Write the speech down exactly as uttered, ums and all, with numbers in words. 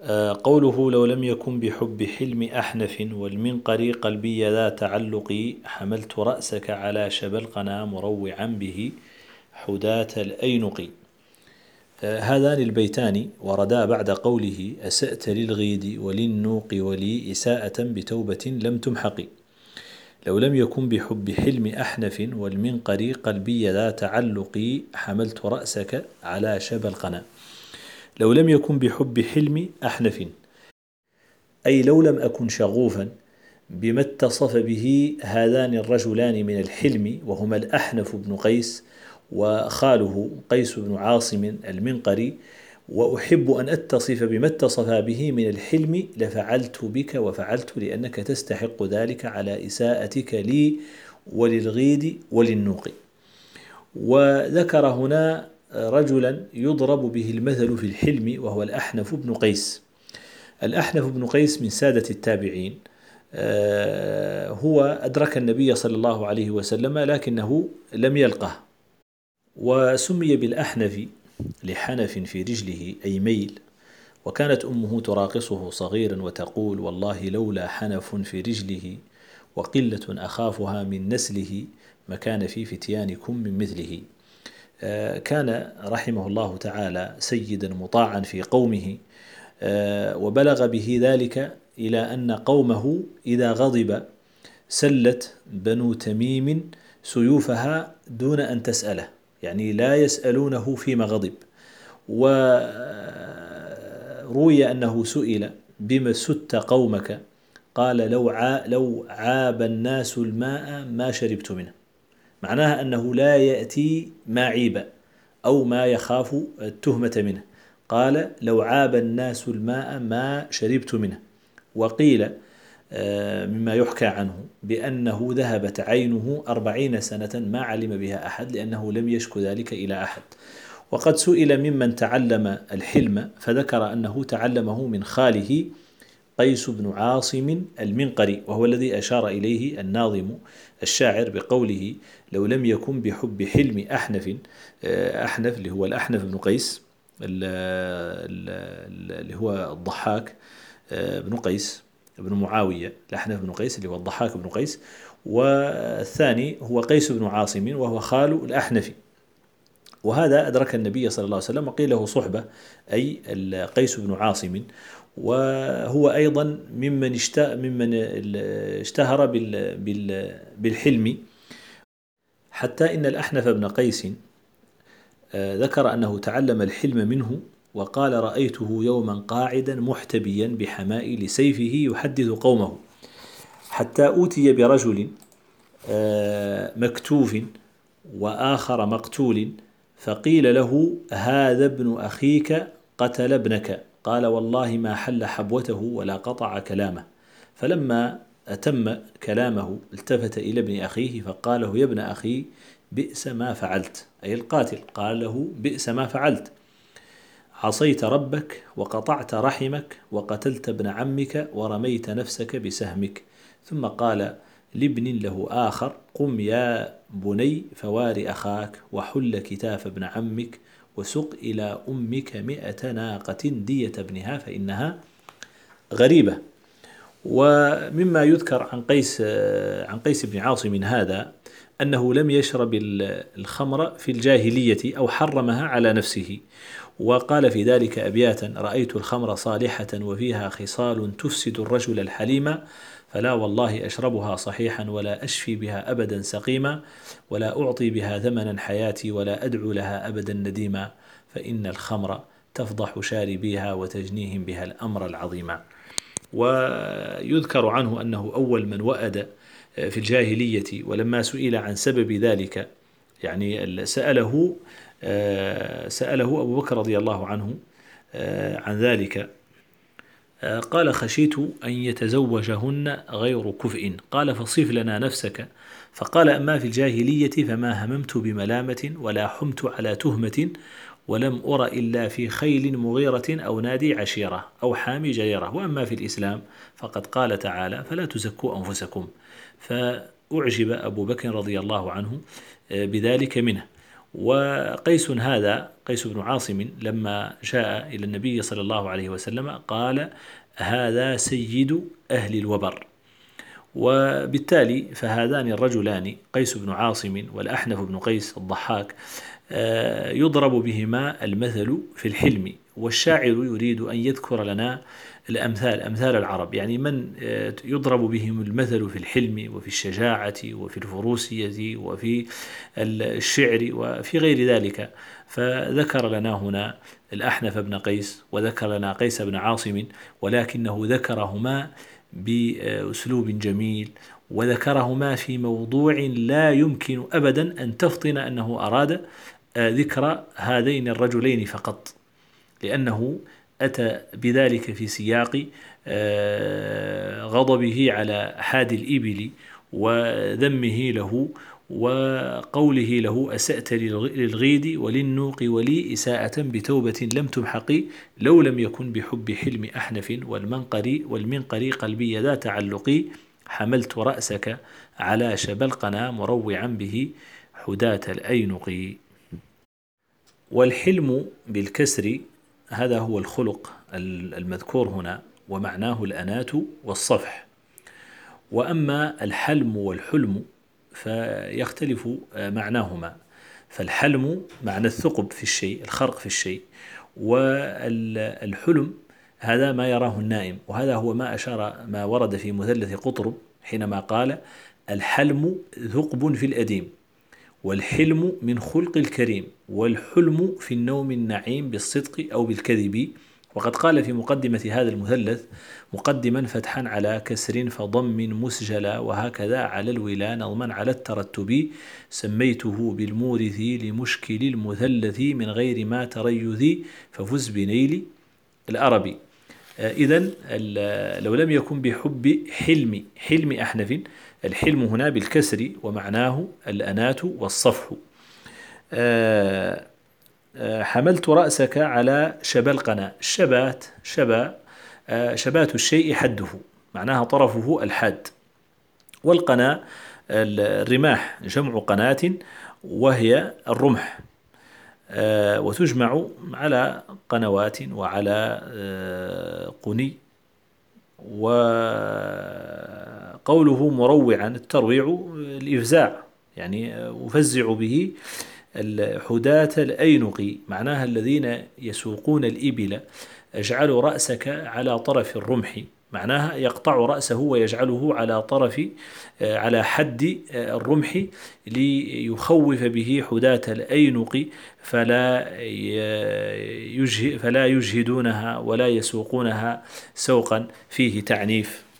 قوله: لو لم يكن بحب حلم أحنف والمنقر قلبي ذا تعلق، حملت رأسك على شبى القنا مروعا به حداة الأينق. هذان البيتان وردا بعد قوله: أسأت للغيد وللنوق ولي إساءة بتوبة لم تمحق. لو لم يكن بحب حلم أحنف والمنقر قلبي ذا تعلق، حملت رأسك على شبى القنا. لو لم يكن بحب حلم أحنف، أي لو لم أكن شغوفا بما اتصف به هذان الرجلان من الحلم، وهما الأحنف بن قيس وخاله قيس بن عاصم المنقري، وأحب أن أتصف بما اتصف به من الحلم، لفعلت بك وفعلت لأنك تستحق ذلك على إساءتك لي وللغيد وللنوق. وذكر هنا رجلا يضرب به المثل في الحلم، وهو الأحنف بن قيس. الأحنف بن قيس من سادة التابعين، هو أدرك النبي صلى الله عليه وسلم لكنه لم يلقه، وسمي بالأحنف لحنف في رجله أي ميل. وكانت أمه تراقصه صغيرا وتقول: والله لولا حنف في رجله وقلة أخافها من نسله ما كان في فتيانكم من مثله. كان رحمه الله تعالى سيدا مطاعا في قومه، وبلغ به ذلك إلى أن قومه إذا غضب سلت بنو تميم سيوفها دون أن تسأله، يعني لا يسألونه فيما غضب. وروي أنه سئل: بما ست قومك؟ قال: لو لو عاب الناس الماء ما شربت منه. معناها أنه لا يأتي ما عيب أو ما يخاف التهمة منه. قال: لو عاب الناس الماء ما شربت منه. وقيل مما يحكى عنه بأنه ذهبت عينه أربعين سنة ما علم بها أحد، لأنه لم يشك ذلك إلى أحد. وقد سئل ممن تعلم الحلم فذكر أنه تعلمه من خاله قيس بن عاصم المنقري، وهو الذي أشار إليه الناظم الشاعر بقوله: لو لم يكن بحب حلم أحنف. أحنف اللي هو الأحنف بن قيس اللي هو الضحاك بن قيس بن معاوية، الأحنف بن قيس اللي هو الضحاك بن قيس، والثاني هو قيس بن عاصم وهو خال الأحنف. وهذا أدرك النبي صلى الله عليه وسلم وقيل له صحبة، أي قيس بن عاصم. وهو أيضا ممن ممن اشتهر بالحلم، حتى إن الأحنف بن قيس ذكر أنه تعلم الحلم منه، وقال: رأيته يوما قاعدا محتبيا بحمائل سيفه يحدث قومه، حتى أوتي برجل مكتوف وآخر مقتول، فقيل له: هذا ابن أخيك قتل ابنك. قال: والله ما حل حبوته ولا قطع كلامه. فلما أتم كلامه التفت إلى ابن أخيه فقال له: يا ابن أخي، بئس ما فعلت، أي القاتل قال له: بئس ما فعلت، عصيت ربك وقطعت رحمك وقتلت ابن عمك ورميت نفسك بسهمك. ثم قال لابن له آخر: قم يا بني فوار أخاك وحل كتاف ابن عمك وسق إلى أمك مئة ناقة دية ابنها فإنها غريبة. ومما يذكر عن قيس عن قيس بن عاصم هذا أنه لم يشرب الخمر في الجاهلية أو حرمها على نفسه، وقال في ذلك أبياتا: رأيت الخمر صالحة وفيها خصال تفسد الرجل الحليم، فلا والله أشربها صحيحا ولا أشفي بها أبدا سقيما، ولا أعطي بها ثمنا حياتي ولا أدعو لها أبدا نديما، فإن الخمر تفضح شاربيها وتجنيهم بها الأمر العظيم. ويذكر عنه أنه أول من وأد في الجاهلية، ولما سئل عن سبب ذلك يعني سأله سأله أبو بكر رضي الله عنه عن ذلك، قال: خشيت أن يتزوجهن غير كفء. قال: فصف لنا نفسك. فقال: أما في الجاهلية فما هممت بملامة ولا حمت على تهمة، ولم أر إلا في خيل مغيرة أو نادي عشيرة أو حامي جريرة. وأما في الإسلام فقد قال تعالى: فلا تزكوا أنفسكم. فأعجب أبو بكر رضي الله عنه بذلك منه. وقيس هذا قيس بن عاصم لما جاء إلى النبي صلى الله عليه وسلم قال: هذا سيد أهل الوبر. وبالتالي فهذان الرجلان قيس بن عاصم والأحنف بن قيس الضحاك يضرب بهما المثل في الحلم، والشاعر يريد أن يذكر لنا الأمثال، أمثال العرب، يعني من يضرب بهم المثل في الحلم وفي الشجاعة وفي الفروسية وفي الشعر وفي غير ذلك. فذكر لنا هنا الأحنف بن قيس وذكر لنا قيس بن عاصم، ولكنه ذكرهما بأسلوب جميل، وذكرهما في موضوع لا يمكن أبدا أن تفطن أنه أراد ذكر هذين الرجلين فقط، لأنه أتى بذلك في سياق غضبه على حاد الإبل وذمه له وقوله له: أسأت للغيد وللنوق ولي إساءة بتوبة لم تمحقي لو لم يكن بحب حلم أحنف والمنقر والمنقر قلبي ذا تعلقي حملت رأسك على شبلقنا مروعا به حداة الأينق. والحلم بالكسر هذا هو الخلق المذكور هنا، ومعناه الأنات والصفح. وأما الحلم والحلم فيختلف معناهما، فالحلم معنى الثقب في الشيء، الخرق في الشيء، والحلم هذا ما يراه النائم، وهذا هو ما أشار ما ورد في مثلث قطرب حينما قال: الحلم ثقب في الأديم، والحلم من خلق الكريم، والحلم في النوم النعيم بالصدق أو بالكذب. وقد قال في مقدمة هذا المثلث مقدما فتحا على كسر فضم مسجلا وهكذا على الولا نظما على الترتب سميته بالمورث لمشكل المثلث من غير ما تريث ففز بنيل الأرب. إذن لو لم يكن بحب حلم حلم أحنف، الحلم هنا بالكسر ومعناه الأنات والصفح. حملت رأسك على شبلقنا، الشبات شبا شبات الشيء حده، معناها طرفه الحاد، والقنا الرماح جمع قناة وهي الرمح، وتجمع على قنوات وعلى قني. وقوله مروعا الترويع الإفزاع، يعني أفزع به حداة الأينق، معناها الذين يسوقون الإبل. اجعل رأسك على طرف الرمح، معناها يقطع رأسه ويجعله على طرف على حد الرمح ليخوف به حداة الأينق فلا يجهد فلا يجهدونها ولا يسوقونها سوقا فيه تعنيف.